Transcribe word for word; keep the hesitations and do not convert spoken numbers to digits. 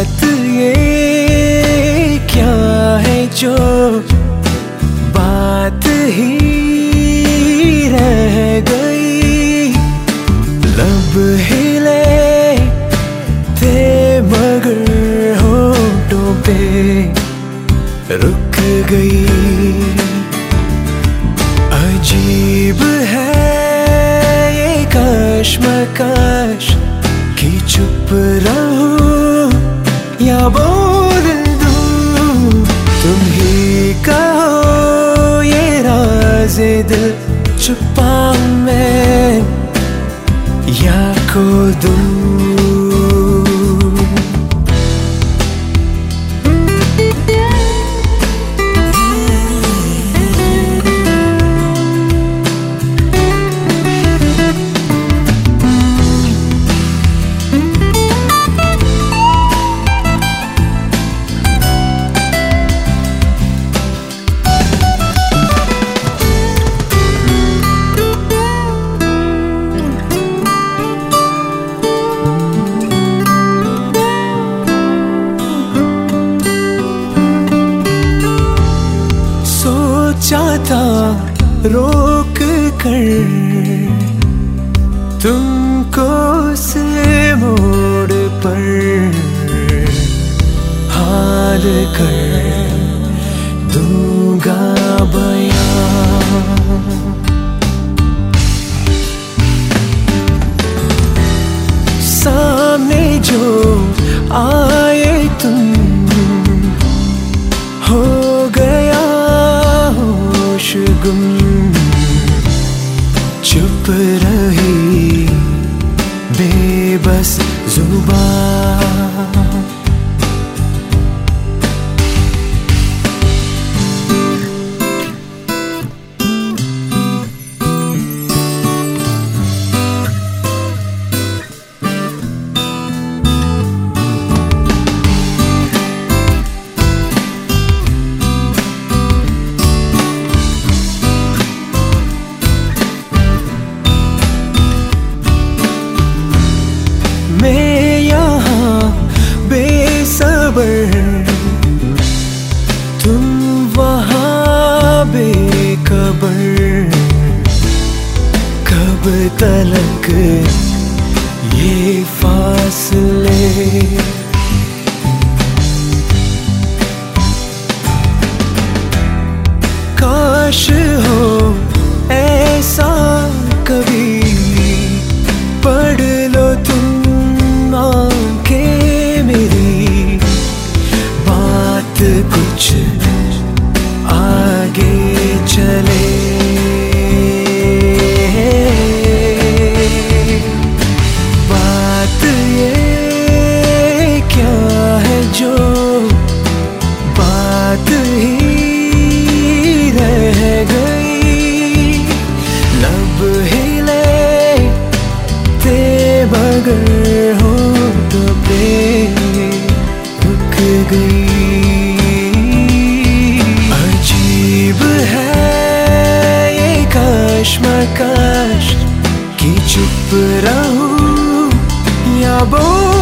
बात ये क्या है जो बात ही रह गई। लब हिले थे मगर होठों पे रुक गई। अजीब है ये कश्मकश कि चुप रहूं या बोल दूं। तुम ही कहो ये राज़े दिल छुपाऊं मैं या खो दूं। चाहता रोक कर तुमको से मोड़ पर हाल कर दूंगा बयां। सामने जो आए तुम हो गया गुम। चुप रही बेबस जुबान। मैं यहाँ बेसब्र तुम वहाँ बेखबर। कब तलक ये फासले। काश हो ऐसा कभी पढ़ लो तुम के मेरी बात कुछ आगे चले। बात ये क्या है जो बात ही रह गई। लब हिले थे मगर हो रुक गई। अजीब है ये कश्मकश कि चुप रहूं या बोल